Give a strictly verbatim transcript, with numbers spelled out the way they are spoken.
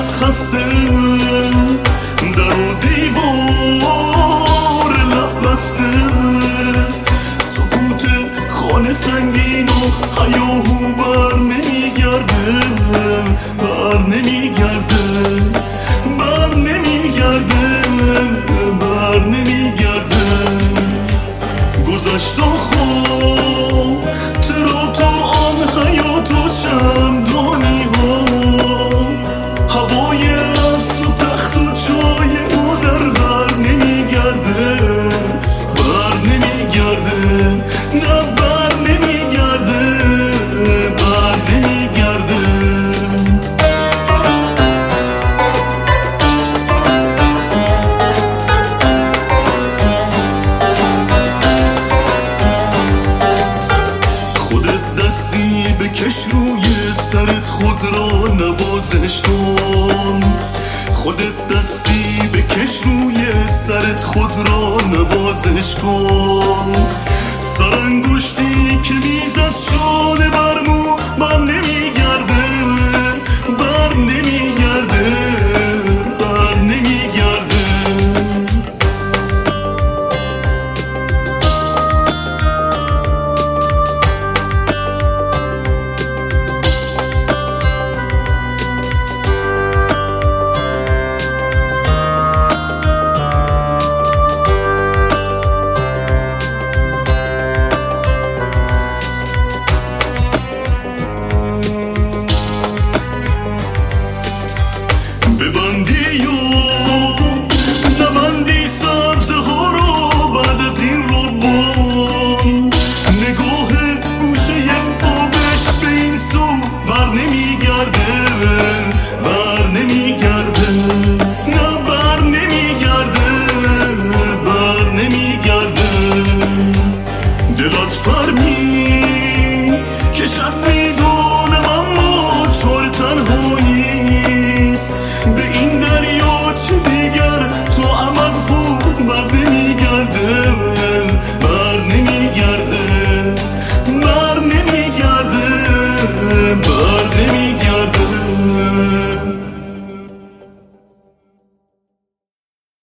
از خسته در و دیوار لب بسته سکوت خانه سنگین و هیاهو بر نمیگرده بر نمیگرده بر نمیگرده بر نمیگرده گذشت و خوب ترا تو آن حیات و شمدانی ها هوای از و تخت و چای ما در بر نمیگرده بر نمیگرده نه بر نمیگرده بر نمیگرده بکش روی سرت خود را نوازش کن خودت دستی بکش روی سرت خود را نوازش کن سرانگشتی که میزد شانه بر مو من